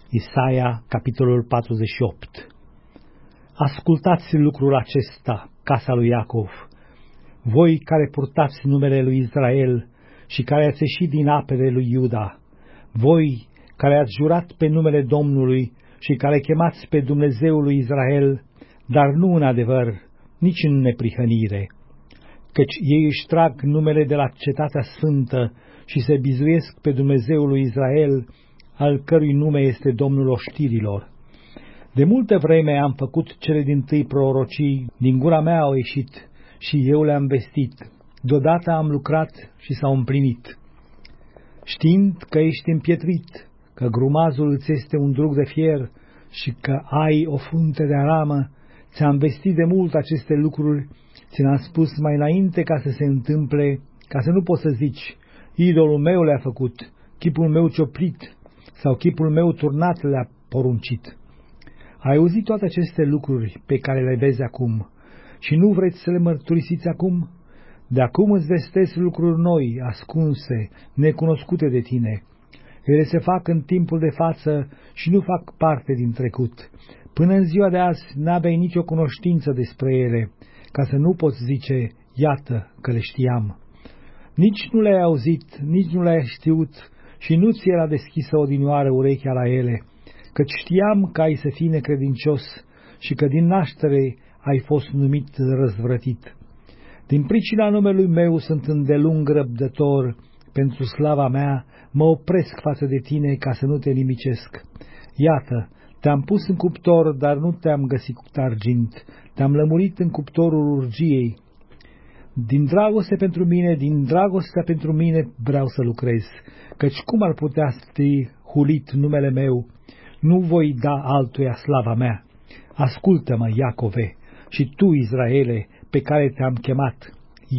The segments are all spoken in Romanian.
Isaia, capitolul 48. Ascultați lucrul acesta, casa lui Iacov, voi care purtați numele lui Israel și care ați ieșit din apele lui Iuda, voi care ați jurat pe numele Domnului și care chemați pe Dumnezeul lui Israel, dar nu în adevăr, nici în neprihănire, căci ei își trag numele de la cetatea sfântă și se bizuiesc pe Dumnezeul lui Israel, al cărui nume este Domnul oștirilor. De multă vreme am făcut cele dintâi prorocii, din gura mea au ieșit și eu le-am vestit. Deodată am lucrat și s-au împlinit. Știind că ești împietrit, că grumazul îți este un drug de fier și că ai o frunte de aramă, ți-am vestit de mult aceste lucruri, ți le-am spus mai înainte ca să se întâmple, ca să nu poți să zici, idolul meu le-a făcut, chipul meu cioplit sau chipul meu turnat le-a poruncit. Ai auzit toate aceste lucruri pe care le vezi acum și nu vreți să le mărturisiți acum? De acum îți vestesc lucruri noi, ascunse, necunoscute de tine. Ele se fac în timpul de față și nu fac parte din trecut. Până în ziua de azi n-aveai nicio cunoștință despre ele, ca să nu poți zice, iată că le știam. Nici nu le-ai auzit, nici nu le-ai știut și nu ți era deschisă odinioară urechea la ele, căci știam că ai să fii necredincios și că din naștere ai fost numit răzvrătit. Din pricina numelui meu sunt îndelung răbdător, pentru slava mea mă opresc față de tine ca să nu te nimicesc. Iată, te-am pus în cuptor, dar nu te-am găsit cu argint, te-am lămurit în cuptorul urgiei. Din dragoste pentru mine, din dragostea pentru mine vreau să lucrez, căci cum ar putea fi hulit numele meu? Nu voi da altuia slava mea. Ascultă-mă, Iacove, și tu, Israele, pe care te-am chemat.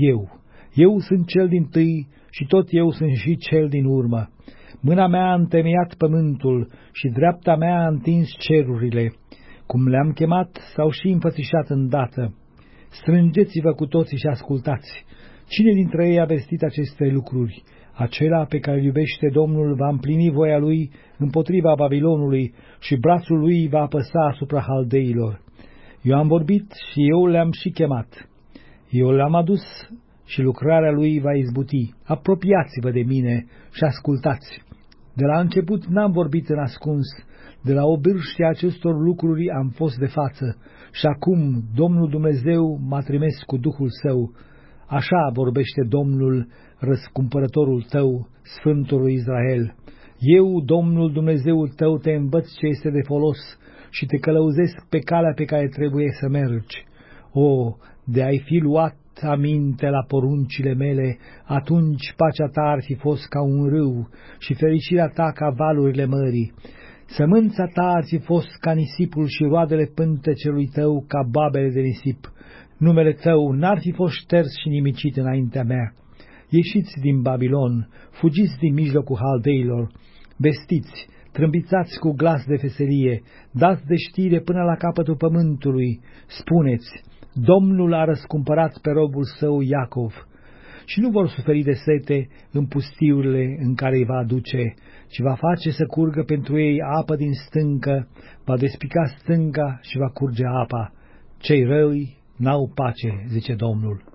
Eu sunt cel dintâi și tot eu sunt și cel din urmă. Mâna mea a întemeiat pământul și dreapta mea a întins cerurile. Cum le-am chemat, s-au și înfățișat îndată. Strângeți-vă cu toții și ascultați. Cine dintre ei a vestit aceste lucruri? Acela pe care îl iubește Domnul va împlini voia lui împotriva Babilonului și brațul lui va apăsa asupra haldeilor. Eu am vorbit și eu le-am și chemat. Eu le-am adus și lucrarea lui va izbuti. Apropiați-vă de mine și ascultați. De la început n-am vorbit în ascuns, de la obârșia acestor lucruri am fost de față și acum Domnul Dumnezeu m-a trimis cu Duhul Său. Așa vorbește Domnul, răscumpărătorul tău, Sfântul lui Israel. Eu, Domnul Dumnezeul tău, te învăț ce este de folos și te călăuzesc pe calea pe care trebuie să mergi. O, de ai fi luat aminte la poruncile mele, atunci pacea ta ar fi fost ca un râu și fericirea ta ca valurile mării. Sămânța ta ar fi fost ca nisipul și roadele pântecelui tău ca babele de nisip. Numele tău n-ar fi fost șters și nimicit înaintea mea. Ieșiți din Babilon, fugiți din mijlocul haldeilor, vestiți, trâmbițați cu glas de veselie, dați de știre până la capătul pământului, spuneți, Domnul a răscumpărat pe robul său Iacov. Și nu vor suferi de sete în pustiurile în care îi va aduce, ci va face să curgă pentru ei apă din stâncă, va despica stânca și va curge apa. Cei răi n-au pace, zice Domnul.